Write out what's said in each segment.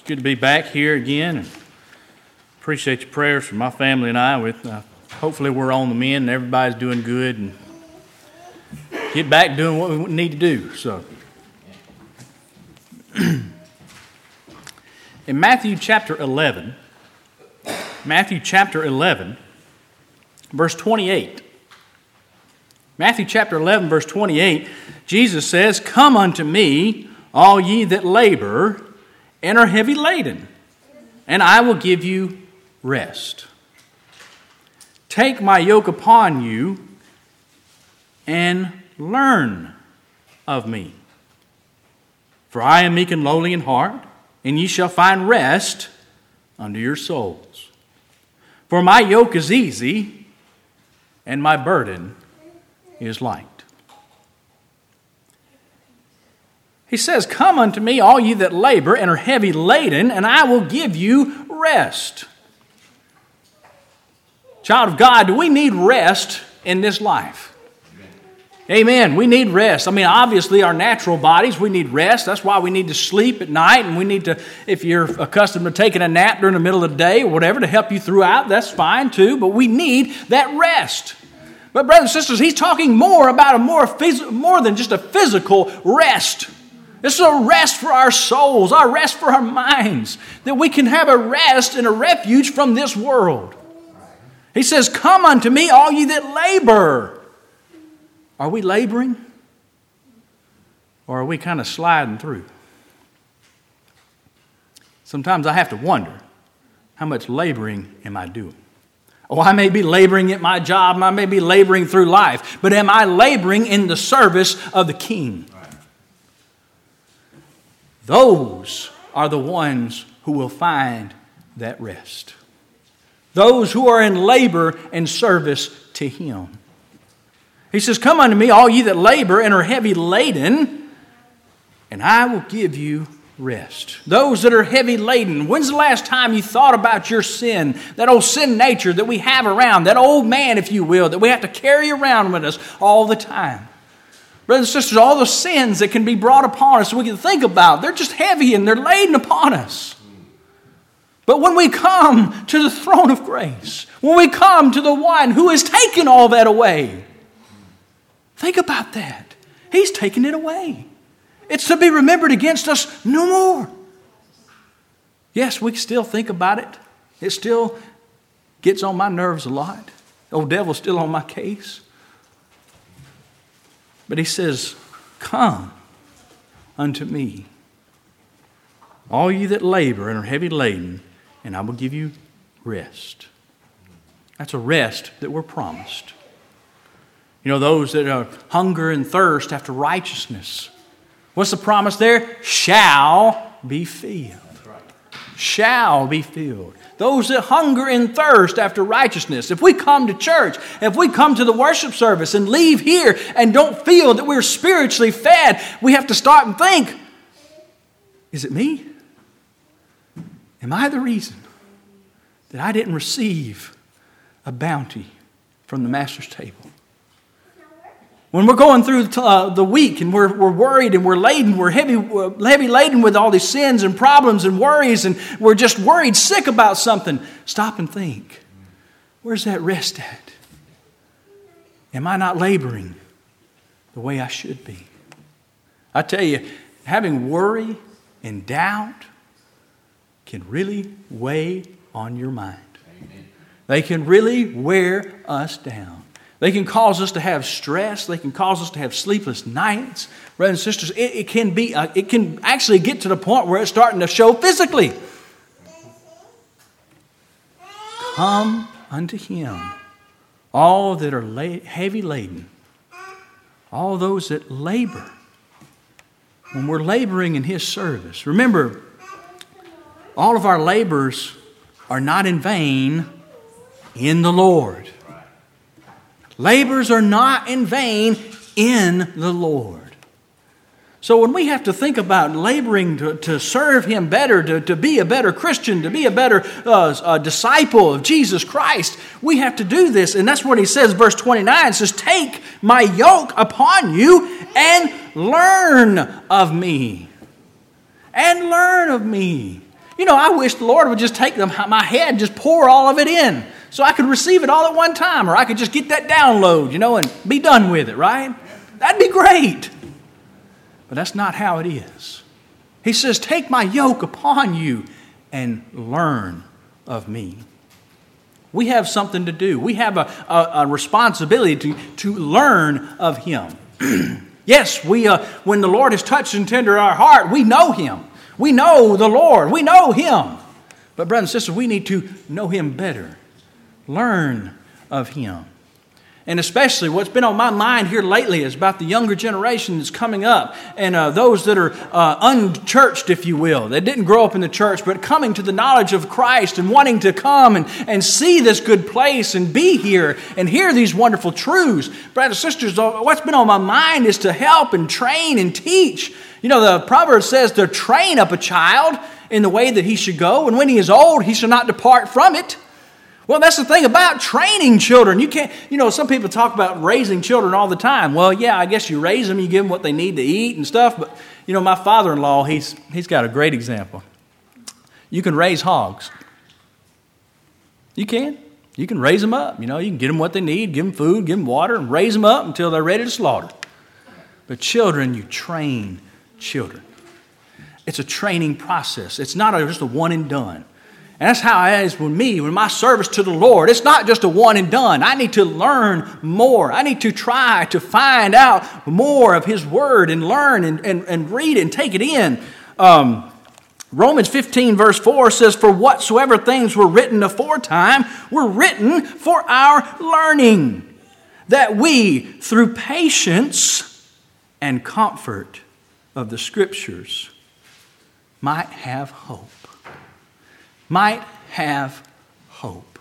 Good to be back here again. And appreciate your prayers for my family and I. Hopefully we're on the mend and everybody's doing good and get back doing what we need to do. So, in Matthew chapter 11, verse 28. Matthew chapter 11, verse 28, Jesus says, "Come unto me, all ye that labor and are heavy laden, and I will give you rest. Take my yoke upon you and learn of me. For I am meek and lowly in heart, and ye shall find rest unto your souls. For my yoke is easy, and my burden is light." He says, "Come unto me, all ye that labor and are heavy laden, and I will give you rest." Child of God, do we need rest in this life? Amen. We need rest. I mean, obviously, our natural bodies, we need rest. That's why we need to sleep at night, and we need to, if you're accustomed to taking a nap during the middle of the day or whatever to help you throughout, that's fine too, but we need that rest. But brothers and sisters, he's talking more about more than just a physical rest. This is a rest for our souls, our rest for our minds, that we can have a rest and a refuge from this world. He says, "Come unto me, all ye that labor." Are we laboring? Or are we kind of sliding through? Sometimes I have to wonder, how much laboring am I doing? Oh, I may be laboring at my job, I may be laboring through life, but am I laboring in the service of the King? Those are the ones who will find that rest. Those who are in labor and service to Him. He says, "Come unto me, all ye that labor and are heavy laden, and I will give you rest." Those that are heavy laden. When's the last time you thought about your sin? That old sin nature that we have around, that old man, if you will, that we have to carry around with us all the time. Brothers and sisters, all those sins that can be brought upon us, we can think about, they're just heavy and they're laden upon us. But when we come to the throne of grace, when we come to the one who has taken all that away, think about that. He's taken it away. It's to be remembered against us no more. Yes, we still think about it. It still gets on my nerves a lot. The old devil's still on my case. But he says, "Come unto me, all you that labor and are heavy laden, and I will give you rest." That's a rest that we're promised. You know, those that are hunger and thirst after righteousness. What's the promise there? Shall be filled. Shall be filled. Those that hunger and thirst after righteousness. If we come to church, if we come to the worship service and leave here and don't feel that we're spiritually fed, we have to start and think, is it me? Am I the reason that I didn't receive a bounty from the Master's table? When we're going through the week and we're worried and we're laden, we're heavy laden with all these sins and problems and worries, and we're just worried, sick about something, stop and think, where's that rest at? Am I not laboring the way I should be? I tell you, having worry and doubt can really weigh on your mind. Amen. They can really wear us down. They can cause us to have stress. They can cause us to have sleepless nights. Brothers and sisters, it can actually get to the point where it's starting to show physically. Come unto Him, all that are heavy laden, all those that labor. When we're laboring in His service, remember, all of our labors are not in vain in the Lord. Labors are not in vain in the Lord. So when we have to think about laboring to serve Him better, to be a better Christian, to be a better disciple of Jesus Christ, we have to do this. And that's what He says, verse 29, it says, "Take my yoke upon you and learn of me." And learn of me. I wish the Lord would just take my head and just pour all of it in so I could receive it all at one time, or I could just get that download, and be done with it, right? That'd be great. But that's not how it is. He says, take my yoke upon you and learn of me. We have something to do. We have a responsibility to learn of Him. Yes, when the Lord has touched and tendered our heart, we know Him. We know the Lord. We know Him. But brothers and sisters, we need to know Him better. Learn of Him. And especially what's been on my mind here lately is about the younger generation that's coming up, and those that are unchurched, if you will. They didn't grow up in the church, but coming to the knowledge of Christ and wanting to come and see this good place and be here and hear these wonderful truths. Brothers and sisters, what's been on my mind is to help and train and teach. The proverb says to train up a child in the way that he should go, and when he is old, he shall not depart from it. Well, that's the thing about training children. You can't, some people talk about raising children all the time. Well, yeah, I guess you raise them, you give them what they need to eat and stuff. But, my father-in-law, he's got a great example. You can raise hogs. You can. You can raise them up. You can get them what they need, give them food, give them water, and raise them up until they're ready to slaughter. But children, you train children. It's a training process. It's not just a one and done. And that's how it is with me, with my service to the Lord. It's not just a one and done. I need to learn more. I need to try to find out more of His Word and learn and read and take it in. Romans 15 verse 4 says, for whatsoever things were written aforetime were written for our learning, that we, through patience and comfort of the Scriptures, might have hope. Might have hope.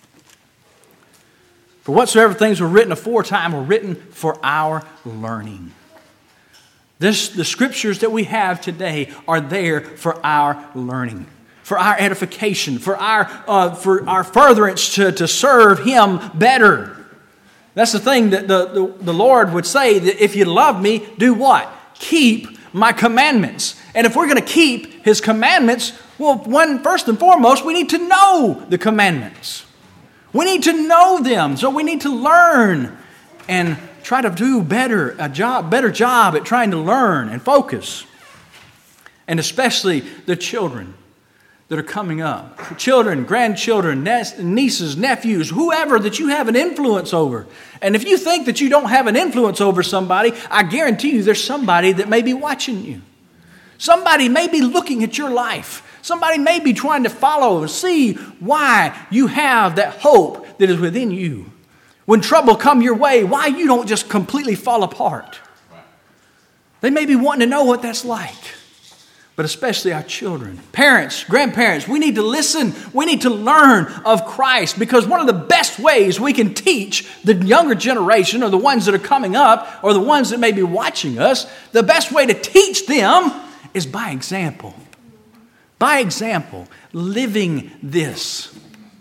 For whatsoever things were written aforetime were written for our learning. The Scriptures that we have today are there for our learning, for our edification, for our furtherance to serve Him better. That's the thing that the Lord would say, that if you love me, do what? Keep my commandments. And if we're going to keep His commandments, well, first and foremost, we need to know the commandments. We need to know them. So we need to learn and try to do better job at trying to learn and focus. And especially the children that are coming up. Children, grandchildren, nieces, nephews, whoever that you have an influence over. And if you think that you don't have an influence over somebody, I guarantee you there's somebody that may be watching you. Somebody may be looking at your life. Somebody may be trying to follow and see why you have that hope that is within you. When trouble come your way, why you don't just completely fall apart. They may be wanting to know what that's like. But especially our children, parents, grandparents, we need to listen. We need to learn of Christ, because one of the best ways we can teach the younger generation, or the ones that are coming up, or the ones that may be watching us, the best way to teach them is by example. By example, living this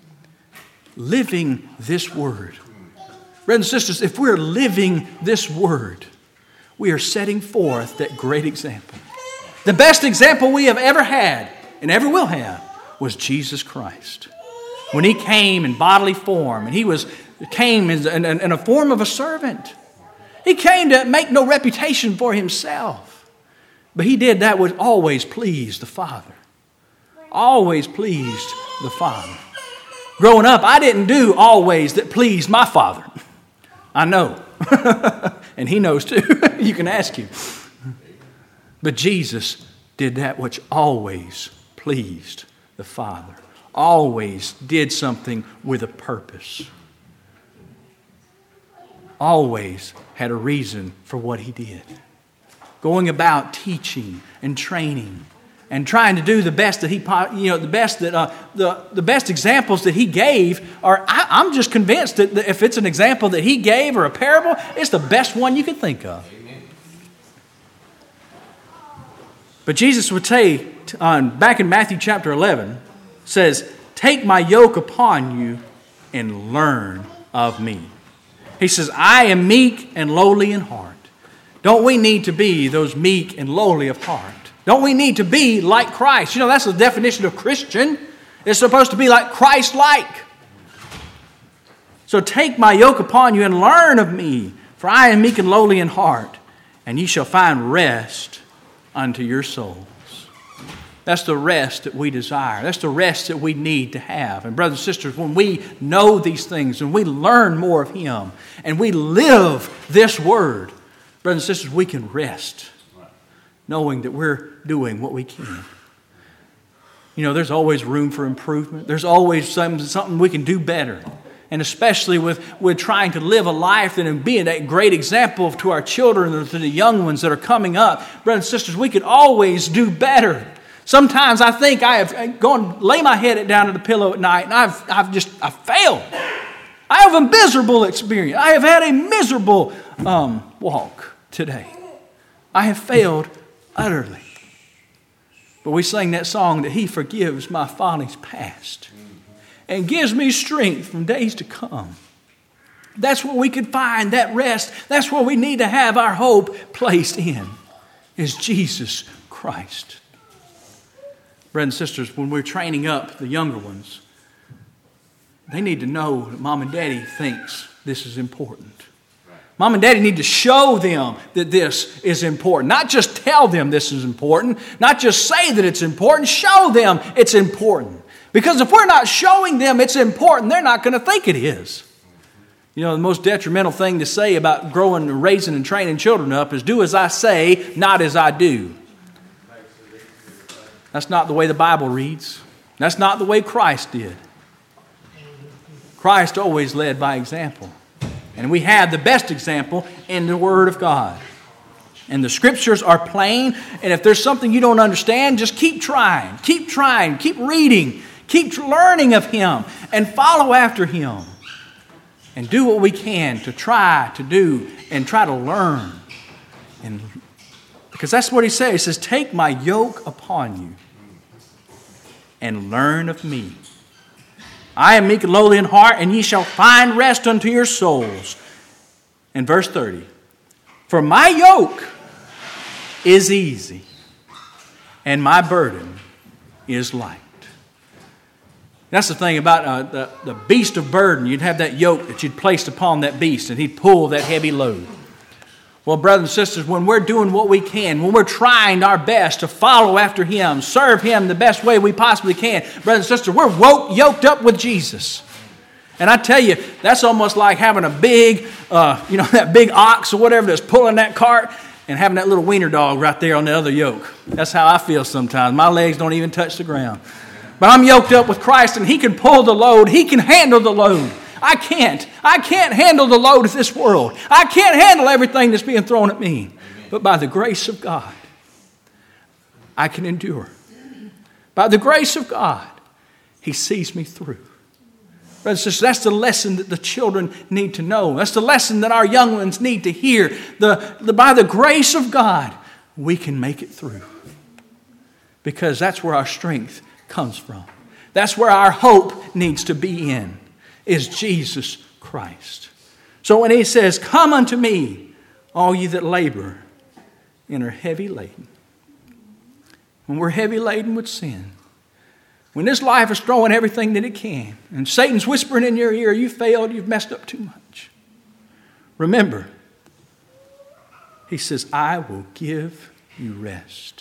word. Brothers and sisters, if we're living this word, we are setting forth that great example. The best example we have ever had and ever will have was Jesus Christ. When He came in bodily form, and He came in a form of a servant. He came to make no reputation for Himself. But He did that which always pleased the Father. Always pleased the Father. Growing up, I didn't do always that pleased my Father. I know. And He knows too. You can ask Him. But Jesus did that which always pleased the Father. Always did something with a purpose. Always had a reason for what He did. Going about teaching and training and trying to do the best that the best examples that He gave are. I'm just convinced that if it's an example that He gave or a parable, it's the best one you could think of. Amen. But Jesus would say, back in Matthew chapter 11, says, "Take my yoke upon you and learn of me." He says, "I am meek and lowly in heart." Don't we need to be those meek and lowly of heart? Don't we need to be like Christ? You know, that's the definition of Christian. It's supposed to be like Christ-like. So take my yoke upon you and learn of me, for I am meek and lowly in heart, and ye shall find rest unto your souls. That's the rest that we desire. That's the rest that we need to have. And brothers and sisters, when we know these things and we learn more of Him and we live this Word, brothers and sisters, we can rest knowing that we're doing what we can. You know, there's always room for improvement. There's always something we can do better. And especially with trying to live a life and being a great example to our children and to the young ones that are coming up. Brothers and sisters, we could always do better. Sometimes I think I have gone lay my head down to the pillow at night and I've failed. I have a miserable experience. I have had a miserable walk today. I have failed utterly. But we sang that song that He forgives my follies past and gives me strength from days to come. That's where we can find that rest. That's where we need to have our hope placed in, is Jesus Christ. Brothers and sisters, when we're training up the younger ones, they need to know that Mom and Daddy thinks this is important. Mom and Daddy need to show them that this is important. Not just tell them this is important. Not just say that it's important. Show them it's important. Because if we're not showing them it's important, they're not going to think it is. You know, the most detrimental thing to say about growing, raising, and training children up is do as I say, not as I do. That's not the way the Bible reads. That's not the way Christ did. Christ always led by example. And we have the best example in the Word of God. And the Scriptures are plain. And if there's something you don't understand, just keep trying. Keep trying. Keep reading. Keep learning of Him. And follow after Him. And do what we can to try to do and try to learn. And because that's what He says. He says, take my yoke upon you and learn of me. I am meek and lowly in heart, and ye shall find rest unto your souls. And verse 30. For my yoke is easy, and my burden is light. That's the thing about the beast of burden. You'd have that yoke that you'd placed upon that beast, and he'd pull that heavy load. Well, brothers and sisters, when we're doing what we can, when we're trying our best to follow after Him, serve Him the best way we possibly can, brothers and sisters, we're yoked up with Jesus. And I tell you, that's almost like having a big, that big ox or whatever that's pulling that cart and having that little wiener dog right there on the other yoke. That's how I feel sometimes. My legs don't even touch the ground. But I'm yoked up with Christ, and He can pull the load. He can handle the load. I can't handle the load of this world. I can't handle everything that's being thrown at me. But by the grace of God, I can endure. By the grace of God, He sees me through. Brothers and sisters, that's the lesson that the children need to know. That's the lesson that our young ones need to hear. By the grace of God, we can make it through. Because that's where our strength comes from. That's where our hope needs to be in. Is Jesus Christ. So when He says, come unto me, all ye that labor and are heavy laden. When we're heavy laden with sin, when this life is throwing everything that it can, and Satan's whispering in your ear, you failed, you've messed up too much. Remember, He says, I will give you rest.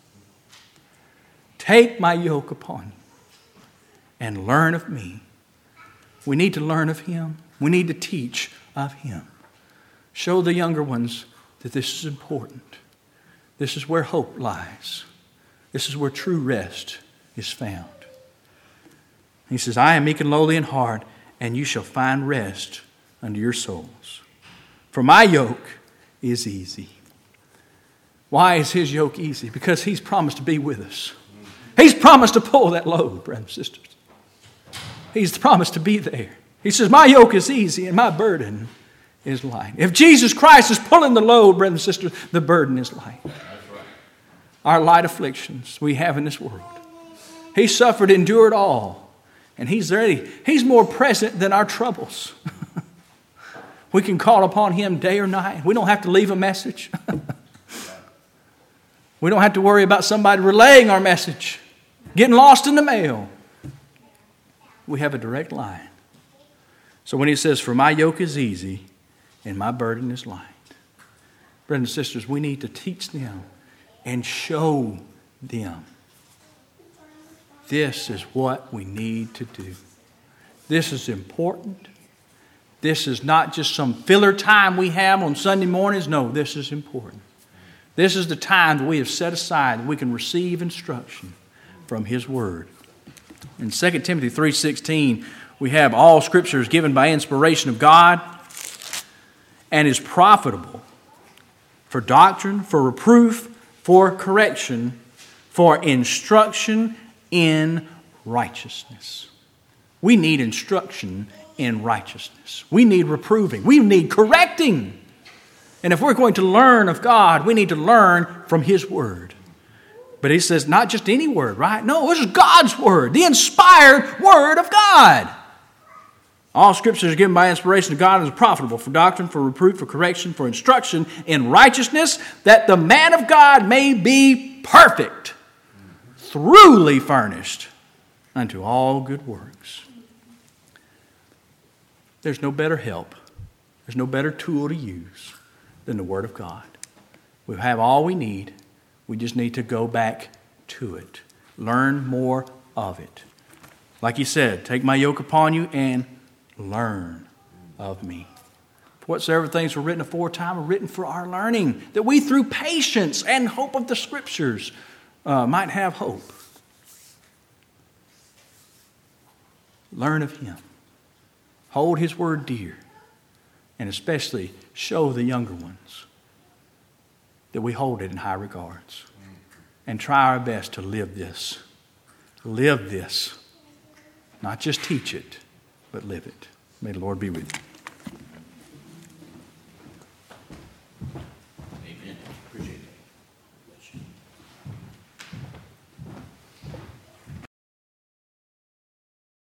Take my yoke upon you and learn of me. We need to learn of Him. We need to teach of Him. Show the younger ones that this is important. This is where hope lies. This is where true rest is found. He says, I am meek and lowly in heart, and you shall find rest unto your souls. For my yoke is easy. Why is His yoke easy? Because He's promised to be with us. He's promised to pull that load, brothers and sisters. He's promised to be there. He says, my yoke is easy and my burden is light. If Jesus Christ is pulling the load, brothers and sisters, the burden is light. That's right. Our light afflictions we have in this world. He suffered, endured all. And He's ready. He's more present than our troubles. We can call upon Him day or night. We don't have to leave a message. We don't have to worry about somebody relaying our message, getting lost in the mail. We have a direct line. So when he says, for my yoke is easy and my burden is light. Brothers and sisters, we need to teach them and show them. This is what we need to do. This is important. This is not just some filler time we have on Sunday mornings. No, this is important. This is the time that we have set aside that we can receive instruction from His Word. In 2 Timothy 3:16, we have all Scripture is given by inspiration of God and is profitable for doctrine, for reproof, for correction, for instruction in righteousness. We need instruction in righteousness. We need reproving. We need correcting. And if we're going to learn of God, we need to learn from His Word. But he says not just any word, right? No, this is God's Word, the inspired Word of God. All Scripture is given by inspiration of God and is profitable for doctrine, for reproof, for correction, for instruction in righteousness, that the man of God may be perfect, thoroughly furnished unto all good works. There's no better help. There's no better tool to use than the Word of God. We have all we need. We just need to go back to it. Learn more of it. Like he said, take my yoke upon you and learn of me. For whatsoever things were written aforetime are written for our learning, that we through patience and hope of the Scriptures might have hope. Learn of Him. Hold His Word dear. And especially show the younger ones that we hold it in high regards. And try our best to live this. Live this. Not just teach it, but live it. May the Lord be with you.